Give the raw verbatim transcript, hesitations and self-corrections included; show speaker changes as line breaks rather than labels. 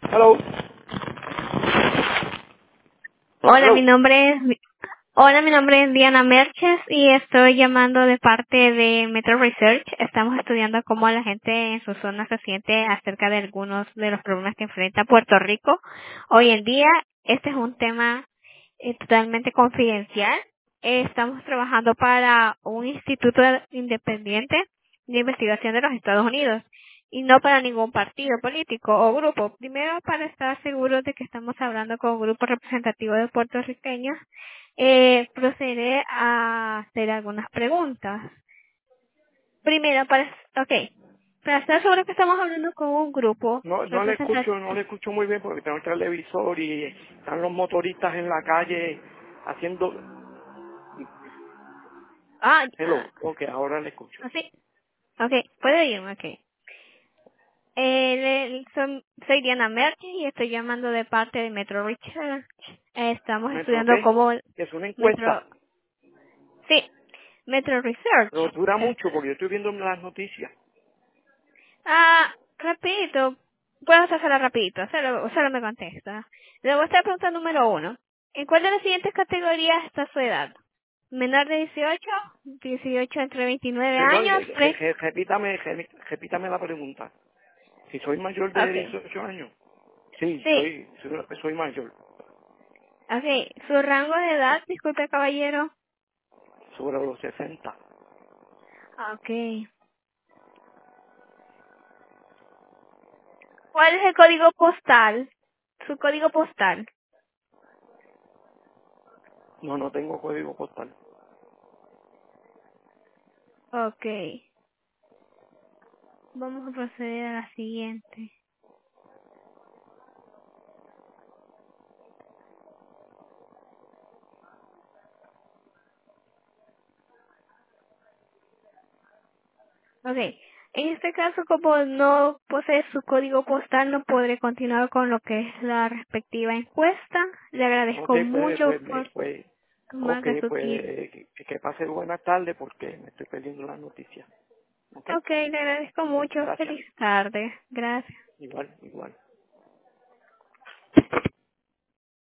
Hello.
Hola, mi
Hello.
nombre es Hola, mi nombre es Diana Merches y estoy llamando de parte de Metro Research. Estamos estudiando cómo la gente en su zona se siente acerca de algunos de los problemas que enfrenta Puerto Rico. Hoy en día, este es un tema eh, totalmente confidencial. Eh, estamos trabajando para un instituto independiente de investigación de los Estados Unidos y no para ningún partido político o grupo. Primero, para estar seguros de que estamos hablando con un grupo representativo de puertorriqueños, eh, procederé a hacer algunas preguntas. Primero, para, okay, para estar seguro que estamos hablando con un grupo
No, no le escucho,
representativo.
no le escucho muy bien porque tengo el televisor y están los motoristas en la calle haciendo.
Ah,
Hello.
ah,
Ok, ahora le escucho.
así. Okay, puede irme, okay. Eh, le- son- soy Diana Merkel y estoy llamando de parte de Metro Research. Eh, estamos
¿Metro
estudiando
qué?
cómo
Es una
Metro,
encuesta.
sí, Metro Research.
Pero dura
Eh,
mucho porque yo estoy viendo las noticias.
Ah, rapidito. Puedo hacerla rapidito, solo, solo me contesta. Le voy a estar pregunta número uno. ¿En cuál de las siguientes categorías está su edad? ¿Menor de dieciocho? ¿dieciocho entre veintinueve
Perdón,
años?
eh, je-
Fres-
je- repítame, je- repítame la pregunta. Si soy mayor de
Ok.
dieciocho años. Sí,
Sí.
soy, soy, soy mayor.
Ok. ¿Su rango de edad? Disculpe, caballero.
Sobre los sesenta.
Ok. ¿Cuál es el código postal? Su código postal.
No, no tengo código postal.
Ok. Vamos a proceder a la siguiente. Ok. En este caso, como no posee su código postal, no podré continuar con lo que es la respectiva encuesta. Le
Ok,
agradezco
pues,
mucho
pues, me-
por
pues, ok,
tomarse su
pues,
tiempo.
que, que pase buenas tardes porque me estoy perdiendo las noticias. Ok,
Ok, le agradezco
ok,
mucho.
gracias.
Feliz tarde. Gracias.
Igual, igual.